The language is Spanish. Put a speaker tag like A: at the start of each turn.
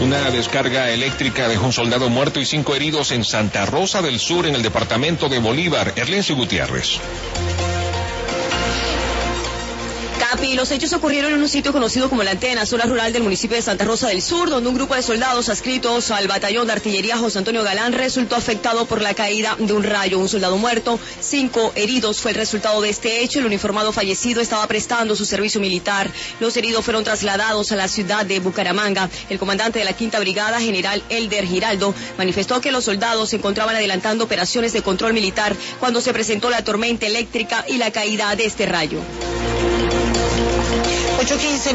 A: Una descarga eléctrica dejó un soldado muerto y 5 heridos en Santa Rosa del Sur, en el departamento de Bolívar. Erlencio Gutiérrez.
B: Capi, los hechos ocurrieron en un sitio conocido como La Antena, zona rural del municipio de Santa Rosa del Sur, donde un grupo de soldados adscritos al batallón de artillería José Antonio Galán resultó afectado por la caída de un rayo. Un soldado muerto, 5 heridos fue el resultado de este hecho. El uniformado fallecido estaba prestando su servicio militar. Los heridos fueron trasladados a la ciudad de Bucaramanga. El comandante de la 5ª Brigada, general Elder Giraldo, manifestó que los soldados se encontraban adelantando operaciones de control militar cuando se presentó la tormenta eléctrica y la caída de este rayo.
C: 8:15